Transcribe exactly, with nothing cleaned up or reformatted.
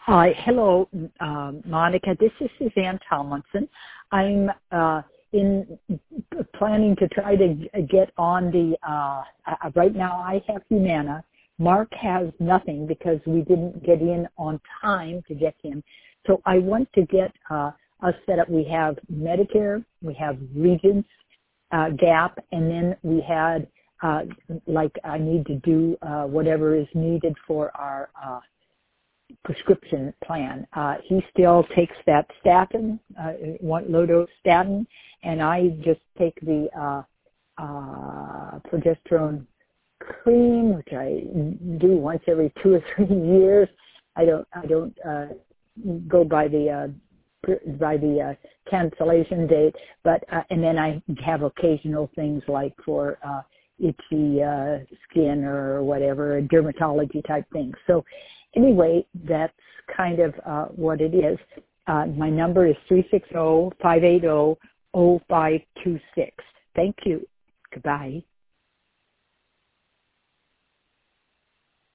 Uh, hello, um, Monica. This is Suzanne Tomlinson. I'm uh, in planning to try to get on the. Uh, uh, right now, I have Humana. Mark has nothing because we didn't get in on time to get him. So I want to get uh, us set up. We have Medicare, we have Regents, uh, Gap, and then we had uh, like I need to do uh, whatever is needed for our. Uh, prescription plan. Uh, he still takes that statin, uh, lodostatin, and I just take the uh, uh, progesterone cream, which I do once every two or three years. I don't, I don't uh, go by the uh, by the uh, cancellation date, but uh, and then I have occasional things like for uh, itchy uh, skin or whatever, dermatology type things. So. Anyway, that's kind of uh, what it is. Uh, my number is three six zero, five eight zero, zero five two six. Thank you. Goodbye.